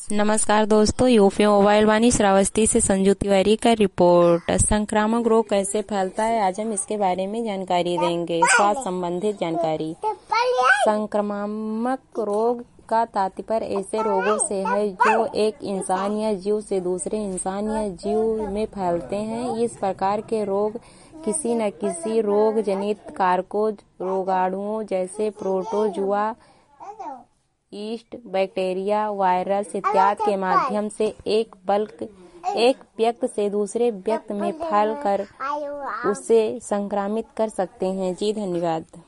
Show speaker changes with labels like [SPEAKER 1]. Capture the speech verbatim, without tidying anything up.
[SPEAKER 1] नमस्कार दोस्तों, UP mobile वाणी श्रावस्ती से संजू तिवारी का रिपोर्ट। संक्रामक रोग कैसे फैलता है, आज हम इसके बारे में जानकारी देंगे। स्वास्थ्य संबंधित जानकारी। संक्रामक रोग का तात्पर्य ऐसे रोगों से है जो एक इंसान या जीव से दूसरे इंसान या जीव में फैलते हैं। इस प्रकार के रोग किसी न किसी रोग जनित कारकों, रोगाणुओं जैसे प्रोटोजुआ, यीस्ट, बैक्टीरिया, वायरस इत्यादि के माध्यम से एक बल्क एक व्यक्ति से दूसरे व्यक्ति में फैल कर उसे संक्रमित कर सकते हैं। जी धन्यवाद।